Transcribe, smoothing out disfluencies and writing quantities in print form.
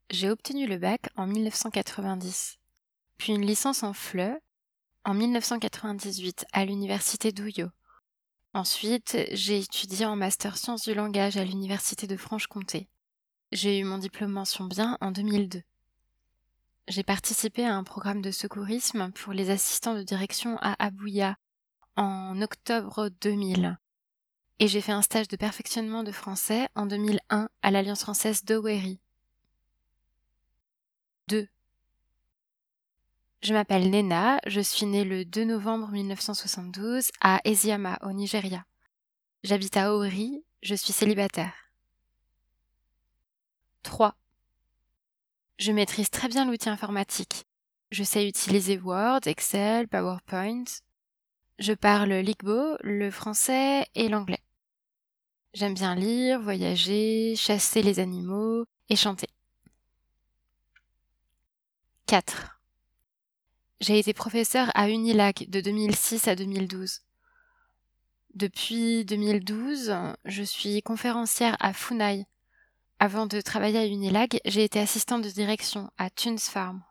j'ai obtenu le bac en 1990, puis une licence en FLE en 1998 à l'université d'Ouillot. Ensuite, j'ai étudié en master sciences du langage à l'université de Franche-Comté. J'ai eu mon diplôme mention bien en 2002. J'ai participé à un programme de secourisme pour les assistants de direction à Abouya en octobre 2000. Et j'ai fait un stage de perfectionnement de français en 2001 à l'Alliance française d'Owerri. 2. Je m'appelle Nena, je suis née le 2 novembre 1972 à Eziama, au Nigeria. J'habite à Owerri, je suis célibataire. 3. Je maîtrise très bien l'outil informatique. Je sais utiliser Word, Excel, PowerPoint. Je parle l'igbo, le français et l'anglais. J'aime bien lire, voyager, chasser les animaux et chanter. 4. J'ai été professeure à Unilag de 2006 à 2012. Depuis 2012, je suis conférencière à Funai. Avant de travailler à Unilag, j'ai été assistante de direction à Tunes Farm.